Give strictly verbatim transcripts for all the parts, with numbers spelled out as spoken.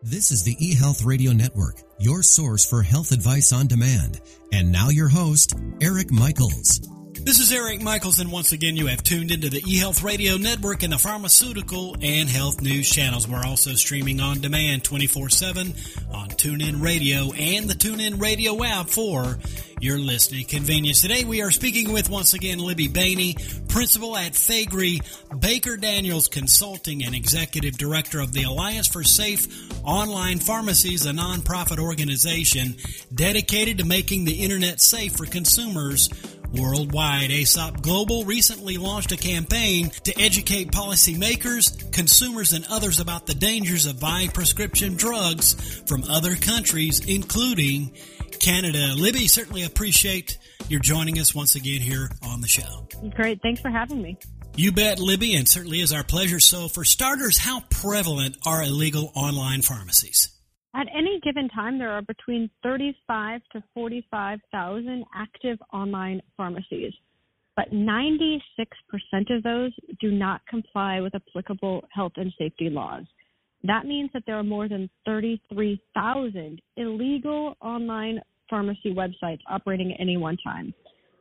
This is the eHealth Radio Network, your source for health advice on demand. And now your host, Eric Michaels. This is Eric Michaels, and once again, you have tuned into the eHealth Radio Network and the pharmaceutical and health news channels. We're also streaming on demand twenty-four seven on TuneIn Radio and the TuneIn Radio app for your listening convenience. Today, we are speaking with, once again, Libby Bainey, principal at Faegre Baker Daniels Consulting and executive director of the Alliance for Safe Online Pharmacies, a nonprofit organization dedicated to making the internet safe for consumers worldwide. A S O P Global recently launched a campaign to educate policymakers, consumers, and others about the dangers of buying prescription drugs from other countries, including Canada. Libby, certainly appreciate your joining us once again here on the show. Great. Thanks for having me. You bet, Libby, and certainly is our pleasure. So for starters, how prevalent are illegal online pharmacies? At any given time, there are between thirty-five to forty-five thousand active online pharmacies, but ninety-six percent of those do not comply with applicable health and safety laws. That means that there are more than thirty-three thousand illegal online pharmacy websites operating at any one time.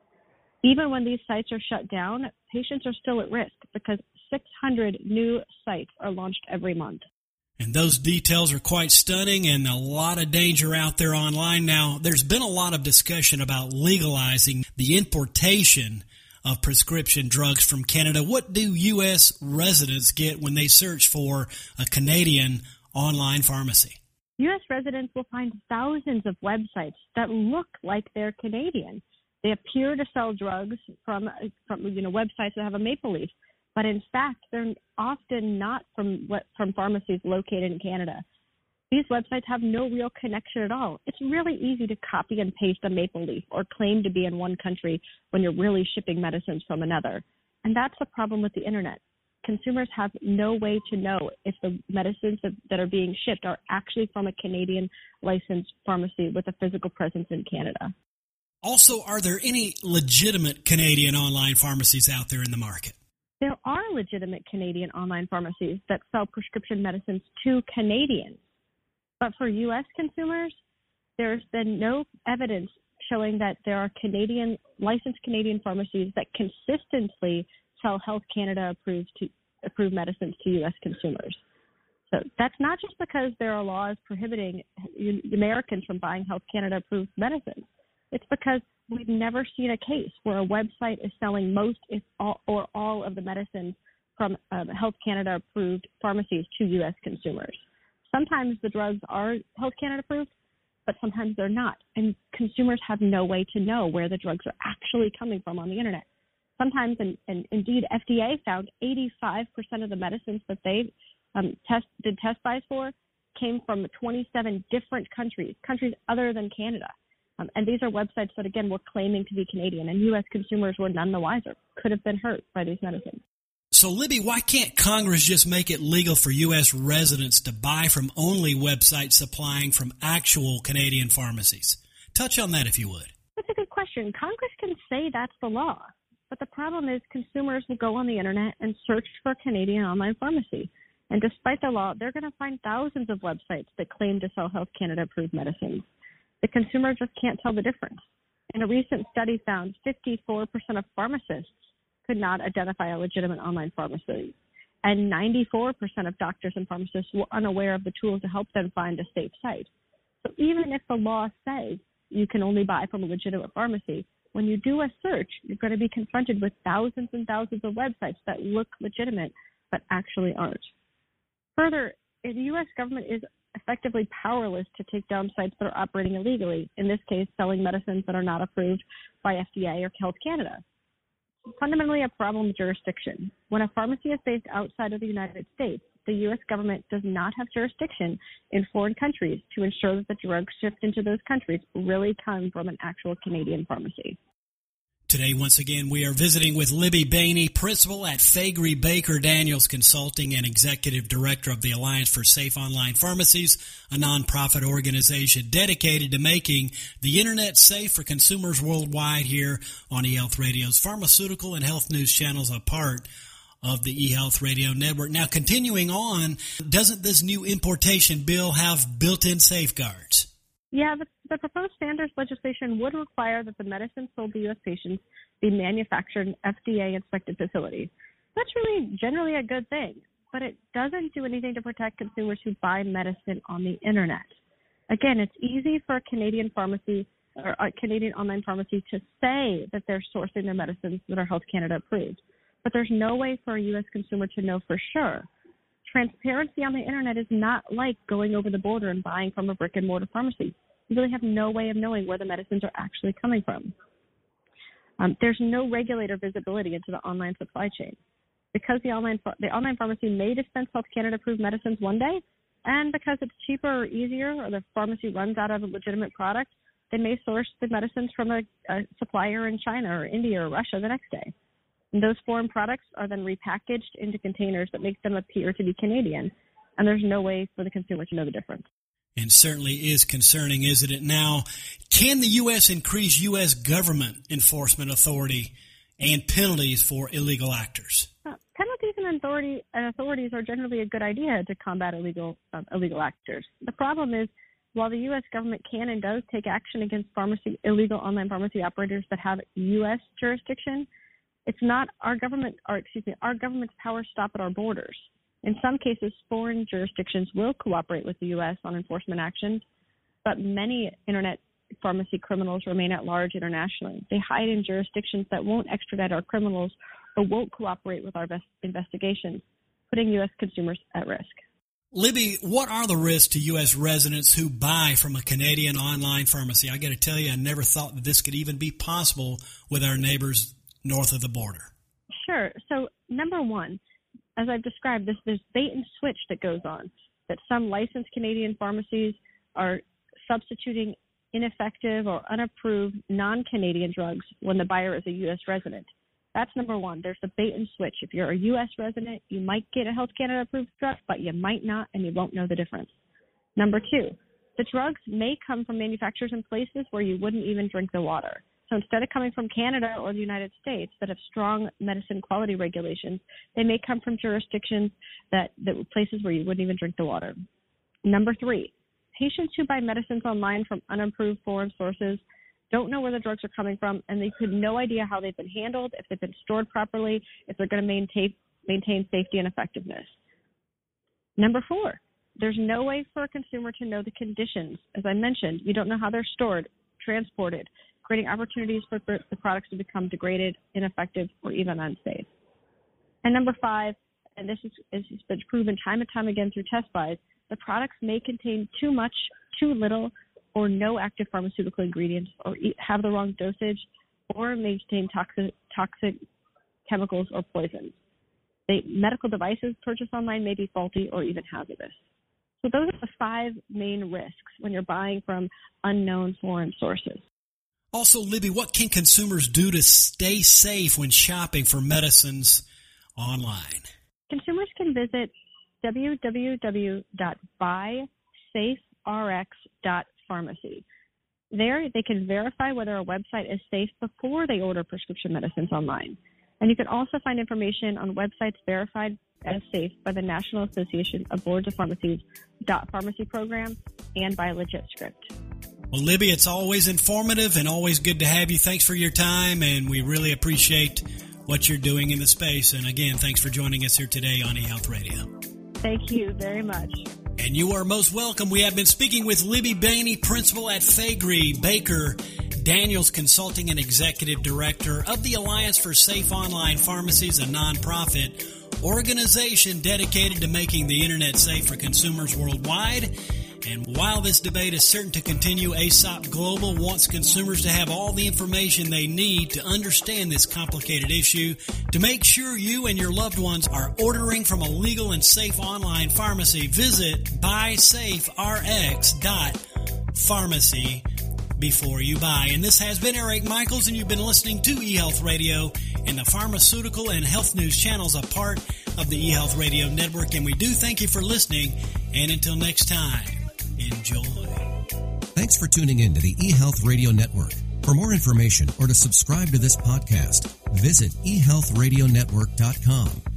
Even when these sites are shut down, patients are still at risk because six hundred new sites are launched every month. And those details are quite stunning and a lot of danger out there online. Now, there's been a lot of discussion about legalizing the importation of prescription drugs from Canada. What do U S residents get when they search for a Canadian online pharmacy? U S residents will find thousands of websites that look like they're Canadian. They appear to sell drugs from, from you know, websites that have a maple leaf. But in fact, they're often not from from pharmacies located in Canada. These websites have no real connection at all. It's really easy to copy and paste a maple leaf or claim to be in one country when you're really shipping medicines from another. And that's the problem with the internet. Consumers have no way to know if the medicines that are being shipped are actually from a Canadian licensed pharmacy with a physical presence in Canada. Also, are there any legitimate Canadian online pharmacies out there in the market? There are legitimate Canadian online pharmacies that sell prescription medicines to Canadians. But for U S consumers, there's been no evidence showing that there are Canadian licensed Canadian pharmacies that consistently sell Health Canada approved to approved medicines to U S consumers. So that's not just because there are laws prohibiting Americans from buying Health Canada approved medicines. It's because we've never seen a case where a website is selling most if all, or all of the medicines from um, Health Canada approved pharmacies to U S consumers. Sometimes the drugs are Health Canada approved, but sometimes they're not. And consumers have no way to know where the drugs are actually coming from on the internet. Sometimes, and, and indeed, F D A found eighty-five percent of the medicines that they um, test, did test buys for came from twenty-seven different countries, countries other than Canada. Um, and these are websites that, again, were claiming to be Canadian, and U S consumers were none the wiser, could have been hurt by these medicines. So, Libby, why can't Congress just make it legal for U S residents to buy from only websites supplying from actual Canadian pharmacies? Touch on that, if you would. That's a good question. Congress can say that's the law, but the problem is consumers will go on the internet and search for Canadian online pharmacy. And despite the law, they're going to find thousands of websites that claim to sell Health Canada approved medicines. The consumer just can't tell the difference. And a recent study found fifty-four percent of pharmacists could not identify a legitimate online pharmacy, and ninety-four percent of doctors and pharmacists were unaware of the tools to help them find a safe site. So even if the law says you can only buy from a legitimate pharmacy, when you do a search, you're going to be confronted with thousands and thousands of websites that look legitimate but actually aren't. Further, the U S government is effectively powerless to take down sites that are operating illegally, in this case, selling medicines that are not approved by F D A or Health Canada. It's fundamentally a problem of jurisdiction. When a pharmacy is based outside of the United States, the U S government does not have jurisdiction in foreign countries to ensure that the drugs shipped into those countries really come from an actual Canadian pharmacy. Today, once again, we are visiting with Libby Bainey, principal at Faegre Baker Daniels Consulting and executive director of the Alliance for Safe Online Pharmacies, a nonprofit organization dedicated to making the internet safe for consumers worldwide here on eHealth Radio's pharmaceutical and health news channels, a part of the eHealth Radio Network. Now, continuing on, doesn't this new importation bill have built-in safeguards? Yeah, the, the proposed standards legislation would require that the medicine sold to U S patients be manufactured in F D A-inspected facilities. That's really generally a good thing, but it doesn't do anything to protect consumers who buy medicine on the Internet. Again, it's easy for a Canadian pharmacy or a Canadian online pharmacy to say that they're sourcing their medicines that are Health Canada approved, but there's no way for a U S consumer to know for sure. Transparency on the Internet is not like going over the border and buying from a brick-and-mortar pharmacy. You really have no way of knowing where the medicines are actually coming from. Um, there's no regulator visibility into the online supply chain. Because the online the online pharmacy may dispense Health Canada-approved medicines one day, and because it's cheaper or easier, or the pharmacy runs out of a legitimate product, they may source the medicines from a, a supplier in China or India or Russia the next day. And those foreign products are then repackaged into containers that make them appear to be Canadian, and there's no way for the consumer to know the difference. And certainly is concerning, isn't it? Now, can the U S increase U S government enforcement authority and penalties for illegal actors? Uh, penalties and, authority, and authorities are generally a good idea to combat illegal uh, illegal actors. The problem is, while the U S government can and does take action against pharmacy illegal online pharmacy operators that have U S jurisdiction, it's not our government, or excuse me, our government's powers stop at our borders. In some cases, foreign jurisdictions will cooperate with the U S on enforcement actions, but many Internet pharmacy criminals remain at large internationally. They hide in jurisdictions that won't extradite our criminals or won't cooperate with our investigations, putting U S consumers at risk. Libby, what are the risks to U S residents who buy from a Canadian online pharmacy? I got to tell you, I never thought that this could even be possible with our neighbors north of the border. Sure. So, number one, as I've described, this there's bait and switch that goes on, that some licensed Canadian pharmacies are substituting ineffective or unapproved non-Canadian drugs when the buyer is a U S resident. That's number one. There's the bait and switch. If you're a U S resident, you might get a Health Canada approved drug, but you might not, and you won't know the difference. Number two, the drugs may come from manufacturers in places where you wouldn't even drink the water. So instead of coming from Canada or the United States that have strong medicine quality regulations, they may come from jurisdictions that, that places where you wouldn't even drink the water. Number three, patients who buy medicines online from unapproved foreign sources don't know where the drugs are coming from, and they have no idea how they've been handled, if they've been stored properly, if they're going to maintain, maintain safety and effectiveness. Number four, there's no way for a consumer to know the conditions. As I mentioned, you don't know how they're stored, transported, creating opportunities for the products to become degraded, ineffective, or even unsafe. And number five, and this is, is been proven time and time again through test buys, the products may contain too much, too little, or no active pharmaceutical ingredients, or have the wrong dosage, or may contain toxic, toxic chemicals or poisons. The medical devices purchased online may be faulty or even hazardous. So those are the five main risks when you're buying from unknown foreign sources. Also, Libby, what can consumers do to stay safe when shopping for medicines online? Consumers can visit w w w dot buy safe r x dot pharmacy. There, they can verify whether a website is safe before they order prescription medicines online. And you can also find information on websites verified as safe by the National Association of Boards of Pharmacies dot pharmacy program and by LegitScript. Well, Libby, it's always informative and always good to have you. Thanks for your time, and we really appreciate what you're doing in the space. And again, thanks for joining us here today on eHealth Radio. Thank you very much. And you are most welcome. We have been speaking with Libby Bainey, principal at Faegre Baker Daniels Consulting and Executive Director of the Alliance for Safe Online Pharmacies, a nonprofit organization dedicated to making the Internet safe for consumers worldwide. And while this debate is certain to continue, A S O P Global wants consumers to have all the information they need to understand this complicated issue, to make sure you and your loved ones are ordering from a legal and safe online pharmacy. Visit buy safe r x dot pharmacy before you buy. And this has been Eric Michaels, and you've been listening to eHealth Radio and the pharmaceutical and health news channels, a part of the eHealth Radio Network. And we do thank you for listening. And until next time, enjoy. Thanks for tuning in to the eHealth Radio Network. For more information or to subscribe to this podcast, visit e health radio network dot com.